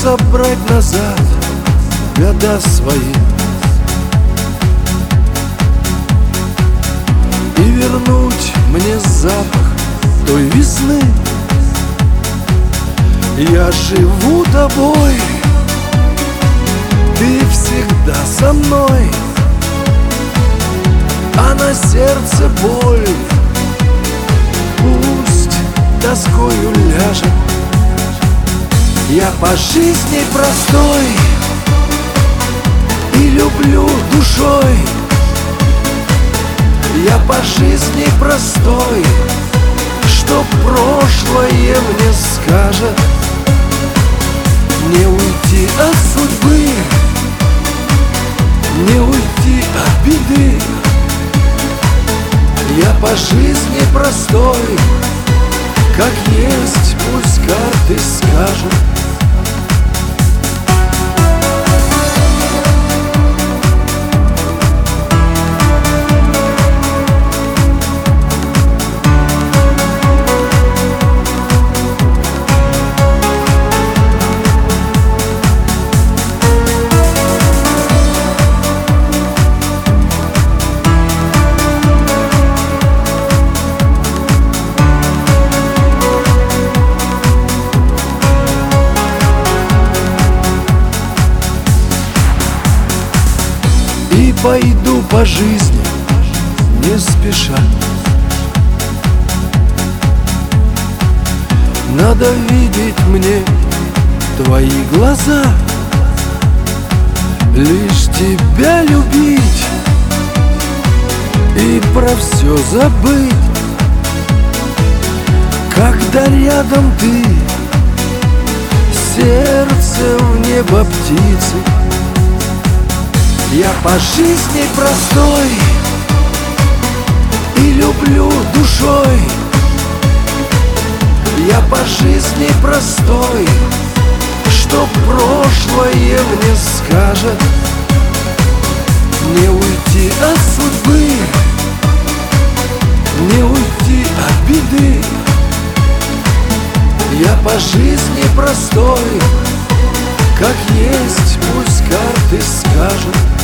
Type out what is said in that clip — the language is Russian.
забрать назад года свои и вернуть мне запах той весны. Я живу тобой, ты всегда со мной, а на сердце боль пусть тоскою ляжет. Я по жизни простой и люблю душой. Я по жизни простой, что прошлое мне скажет. Не уйти от судьбы, не уйти от беды. Я по жизни простой, как есть, пусть карты скажут. И пойду по жизни не спеша. Надо видеть мне твои глаза, лишь тебя любить и про все забыть. Когда рядом ты, сердце в небо птицы. Я по жизни простой и люблю душой. Я по жизни простой, что прошлое мне скажет. Не уйти от судьбы, не уйти от беды. Я по жизни простой, как есть, пусть карты скажут.